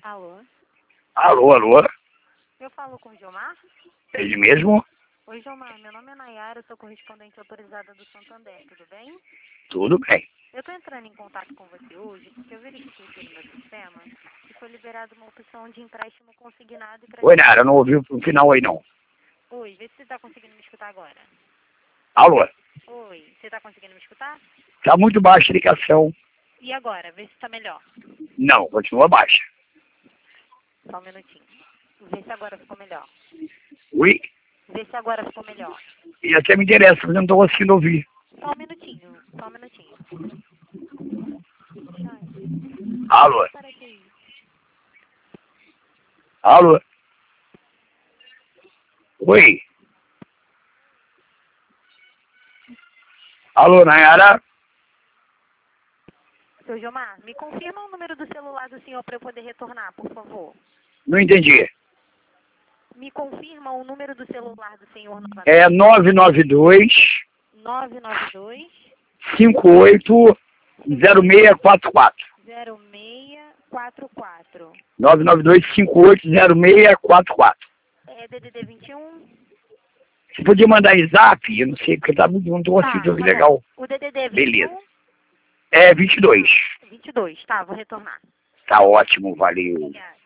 Alô? Alô, alô? Eu falo com o Gilmar? Ele mesmo? Oi, Gilmar. Meu nome é Nayara, eu sou correspondente autorizada do Santander, tudo bem? Tudo bem. Eu estou entrando em contato com você hoje porque eu verifiquei aqui no meu sistema que foi liberada uma opção de empréstimo consignado e crédito. Oi, Nara, eu não ouvi o final aí, não. Oi, vê se você está conseguindo me escutar agora. Alô? Oi, você está conseguindo me escutar? Tá muito baixa a ligação. E agora, vê se está melhor. Não, continua baixa. Só um minutinho. Vê se agora ficou melhor. Ui? Vê se agora ficou melhor. E até me interessa, mas eu não estou conseguindo ouvir. Só um minutinho, só um minutinho. Ai, Alô? para que isso? Alô? Oi? Alô, Nayara? Seu Gilmar, me confirma o número do celular do senhor para eu poder retornar, por favor. Não entendi. Me confirma o número do celular do senhor novamente. É 992 992 58 0644. 0644. 992 58 0644. É DDD 21? Você podia mandar em zap? Eu não sei, porque tá muito, não estou conseguindo ouvir legal. Bom. O DDD é 21? Beleza. É 22. 22, tá, vou retornar. Tá ótimo, valeu. Obrigada.